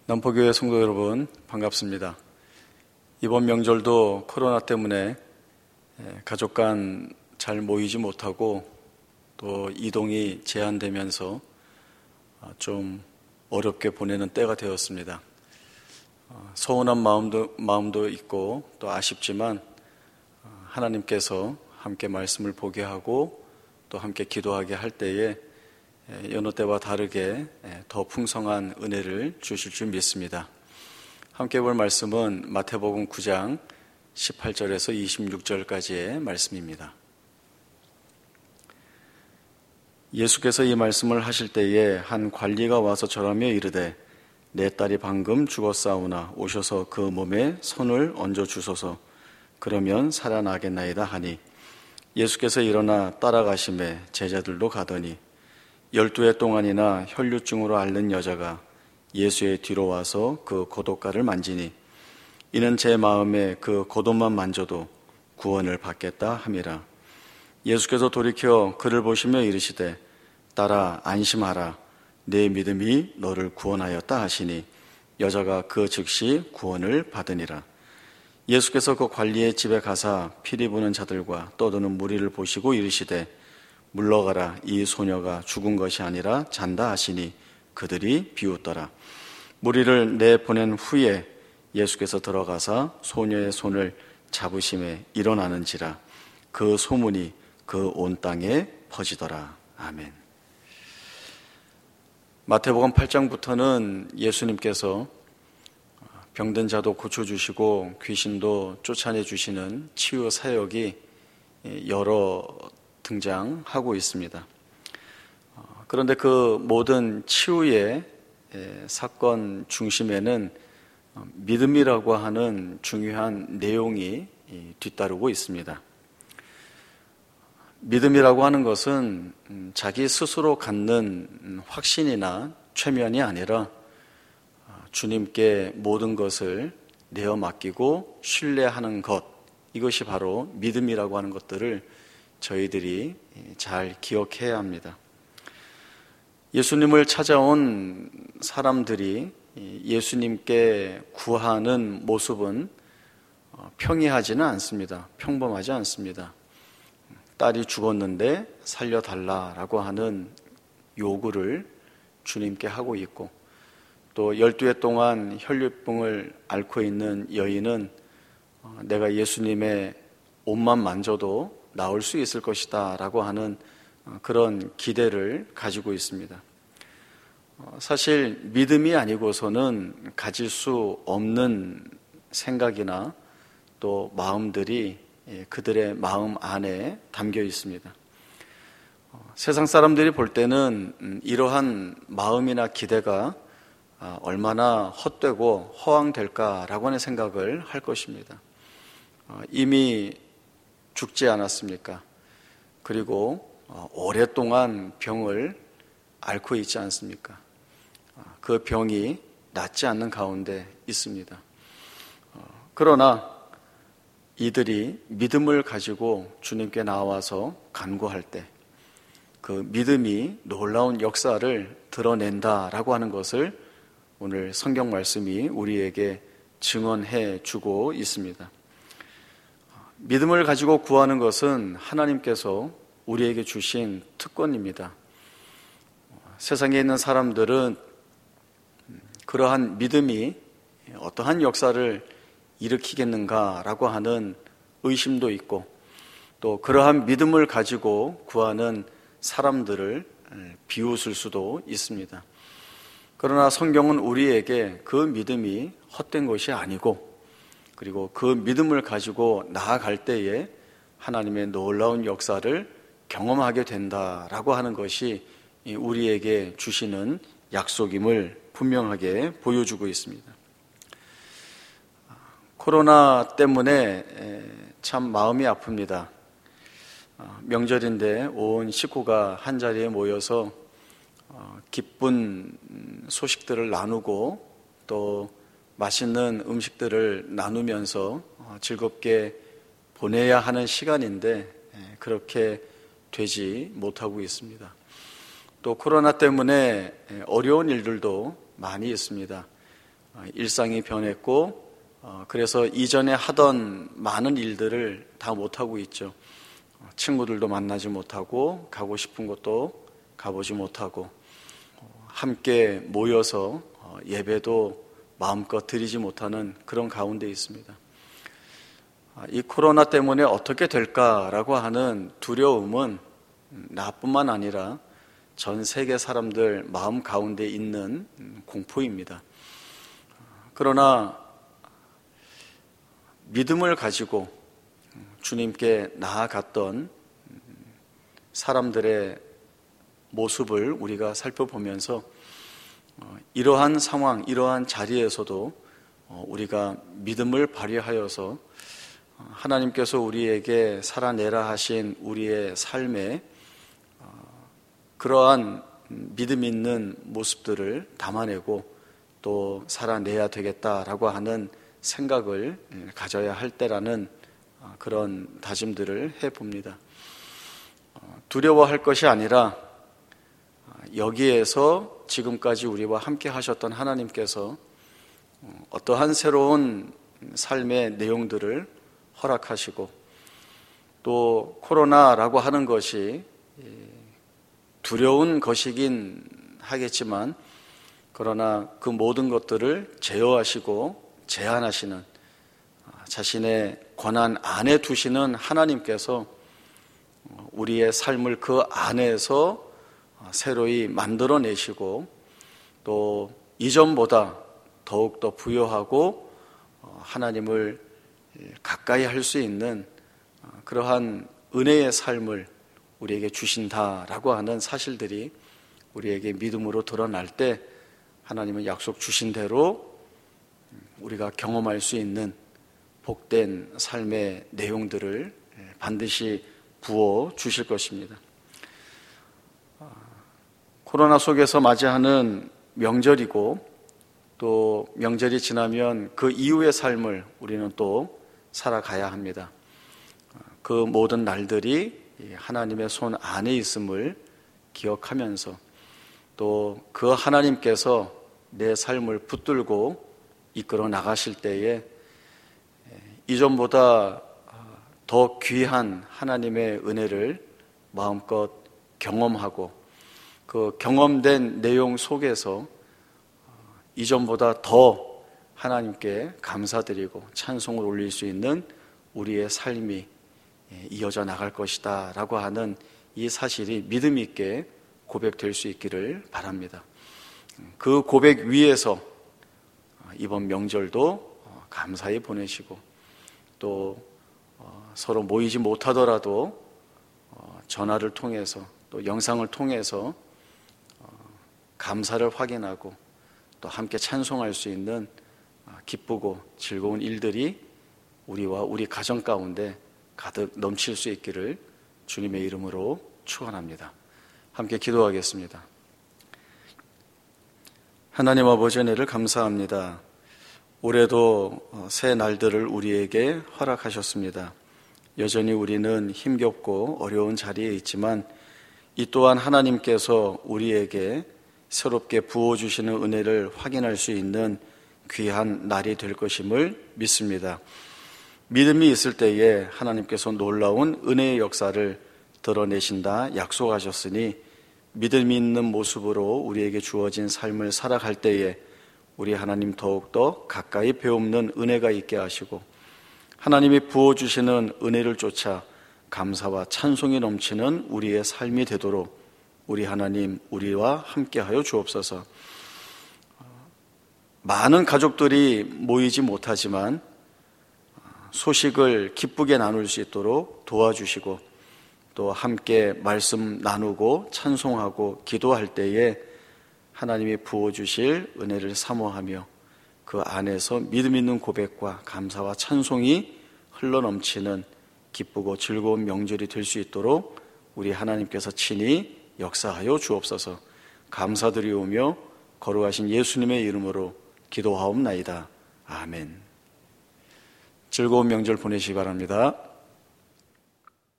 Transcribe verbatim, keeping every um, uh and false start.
남포교회 성도 여러분, 반갑습니다. 이번 명절도 코로나 때문에 가족 간 잘 모이지 못하고 또 이동이 제한되면서 좀 어렵게 보내는 때가 되었습니다. 서운한 마음도, 마음도 있고 또 아쉽지만 하나님께서 함께 말씀을 보게 하고 또 함께 기도하게 할 때에 여느 때와 다르게 더 풍성한 은혜를 주실 줄 믿습니다. 함께 볼 말씀은 마태복음 구 장 십팔 절에서 이십육 절까지의 말씀입니다. 예수께서 이 말씀을 하실 때에 한 관리가 와서 절하며 이르되 내 딸이 방금 죽었사오나 오셔서 그 몸에 손을 얹어 주소서. 그러면 살아나겠나이다 하니 예수께서 일어나 따라가심에 제자들도 가더니 열두 해 동안이나 혈류증으로 앓는 여자가 예수의 뒤로 와서 그 고독가를 만지니 이는 제 마음에 그 고독만 만져도 구원을 받겠다 함이라. 예수께서 돌이켜 그를 보시며 이르시되 딸아 안심하라 내 믿음이 너를 구원하였다 하시니 여자가 그 즉시 구원을 받으니라. 예수께서 그 관리의 집에 가사 피리 부는 자들과 떠드는 무리를 보시고 이르시되 물러가라 이 소녀가 죽은 것이 아니라 잔다 하시니 그들이 비웃더라. 무리를 내보낸 후에 예수께서 들어가사 소녀의 손을 잡으심에 일어나는지라. 그 소문이 그 온 땅에 퍼지더라. 아멘. 마태복음 팔 장부터는 예수님께서 병든 자도 고쳐주시고 귀신도 쫓아내주시는 치유 사역이 여러 등장하고 있습니다. 그런데 그 모든 치유의 사건 중심에는 믿음이라고 하는 중요한 내용이 뒤따르고 있습니다. 믿음이라고 하는 것은 자기 스스로 갖는 확신이나 최면이 아니라 주님께 모든 것을 내어 맡기고 신뢰하는 것, 이것이 바로 믿음이라고 하는 것들을 저희들이 잘 기억해야 합니다. 예수님을 찾아온 사람들이 예수님께 구하는 모습은 평이하지는 않습니다. 평범하지 않습니다. 딸이 죽었는데 살려달라라고 하는 요구를 주님께 하고 있고 또 열두 해 동안 혈류증을 앓고 있는 여인은 내가 예수님의 옷만 만져도 나을 수 있을 것이다 라고 하는 그런 기대를 가지고 있습니다. 사실 믿음이 아니고서는 가질 수 없는 생각이나 또 마음들이 그들의 마음 안에 담겨 있습니다. 세상 사람들이 볼 때는 이러한 마음이나 기대가 얼마나 헛되고 허황될까라고 하는 생각을 할 것입니다. 이미 죽지 않았습니까? 그리고 오랫동안 병을 앓고 있지 않습니까? 그 병이 낫지 않는 가운데 있습니다. 그러나 이들이 믿음을 가지고 주님께 나와서 간구할 때 그 믿음이 놀라운 역사를 드러낸다라고 하는 것을 오늘 성경 말씀이 우리에게 증언해 주고 있습니다. 믿음을 가지고 구하는 것은 하나님께서 우리에게 주신 특권입니다. 세상에 있는 사람들은 그러한 믿음이 어떠한 역사를 일으키겠는가라고 하는 의심도 있고 또 그러한 믿음을 가지고 구하는 사람들을 비웃을 수도 있습니다. 그러나 성경은 우리에게 그 믿음이 헛된 것이 아니고 그리고 그 믿음을 가지고 나아갈 때에 하나님의 놀라운 역사를 경험하게 된다라고 하는 것이 우리에게 주시는 약속임을 분명하게 보여주고 있습니다. 코로나 때문에 참 마음이 아픕니다. 명절인데 온 식구가 한자리에 모여서 기쁜 소식들을 나누고 또 맛있는 음식들을 나누면서 즐겁게 보내야 하는 시간인데 그렇게 되지 못하고 있습니다. 또 코로나 때문에 어려운 일들도 많이 있습니다. 일상이 변했고 그래서 이전에 하던 많은 일들을 다 못하고 있죠. 친구들도 만나지 못하고 가고 싶은 곳도 가보지 못하고 함께 모여서 예배도 마음껏 드리지 못하는 그런 가운데 있습니다. 이 코로나 때문에 어떻게 될까라고 하는 두려움은 나뿐만 아니라 전 세계 사람들 마음 가운데 있는 공포입니다. 그러나 믿음을 가지고 주님께 나아갔던 사람들의 모습을 우리가 살펴보면서 이러한 상황, 이러한 자리에서도 우리가 믿음을 발휘하여서 하나님께서 우리에게 살아내라 하신 우리의 삶에 그러한 믿음 있는 모습들을 담아내고 또 살아내야 되겠다라고 하는 생각을 가져야 할 때라는 그런 다짐들을 해봅니다. 두려워할 것이 아니라 여기에서 지금까지 우리와 함께 하셨던 하나님께서 어떠한 새로운 삶의 내용들을 허락하시고 또 코로나라고 하는 것이 두려운 것이긴 하겠지만 그러나 그 모든 것들을 제어하시고 제한하시는 자신의 권한 안에 두시는 하나님께서 우리의 삶을 그 안에서 새로이 만들어내시고 또 이전보다 더욱더 부여하고 하나님을 가까이 할 수 있는 그러한 은혜의 삶을 우리에게 주신다라고 하는 사실들이 우리에게 믿음으로 드러날 때 하나님은 약속 주신 대로 우리가 경험할 수 있는 복된 삶의 내용들을 반드시 부어 주실 것입니다. 코로나 속에서 맞이하는 명절이고 또 명절이 지나면 그 이후의 삶을 우리는 또 살아가야 합니다. 그 모든 날들이 하나님의 손 안에 있음을 기억하면서 또 그 하나님께서 내 삶을 붙들고 이끌어 나가실 때에 이전보다 더 귀한 하나님의 은혜를 마음껏 경험하고 그 경험된 내용 속에서 이전보다 더 하나님께 감사드리고 찬송을 올릴 수 있는 우리의 삶이 이어져 나갈 것이다 라고 하는 이 사실이 믿음 있게 고백될 수 있기를 바랍니다. 그 고백 위에서 이번 명절도 감사히 보내시고 또 서로 모이지 못하더라도 전화를 통해서 또 영상을 통해서 감사를 확인하고 또 함께 찬송할 수 있는 기쁘고 즐거운 일들이 우리와 우리 가정 가운데 가득 넘칠 수 있기를 주님의 이름으로 축원합니다. 함께 기도하겠습니다. 하나님 아버지 은혜를 감사합니다. 올해도 새 날들을 우리에게 허락하셨습니다. 여전히 우리는 힘겹고 어려운 자리에 있지만 이 또한 하나님께서 우리에게 새롭게 부어주시는 은혜를 확인할 수 있는 귀한 날이 될 것임을 믿습니다. 믿음이 있을 때에 하나님께서 놀라운 은혜의 역사를 드러내신다 약속하셨으니 믿음이 있는 모습으로 우리에게 주어진 삶을 살아갈 때에 우리 하나님 더욱더 가까이 배움는 은혜가 있게 하시고 하나님이 부어주시는 은혜를 쫓아 감사와 찬송이 넘치는 우리의 삶이 되도록 우리 하나님 우리와 함께하여 주옵소서. 많은 가족들이 모이지 못하지만 소식을 기쁘게 나눌 수 있도록 도와주시고 또 함께 말씀 나누고 찬송하고 기도할 때에 하나님이 부어주실 은혜를 사모하며 그 안에서 믿음 있는 고백과 감사와 찬송이 흘러넘치는 기쁘고 즐거운 명절이 될 수 있도록 우리 하나님께서 친히 역사하여 주옵소서. 감사드리오며 거룩하신 예수님의 이름으로 기도하옵나이다. 아멘. 즐거운 명절 보내시기 바랍니다.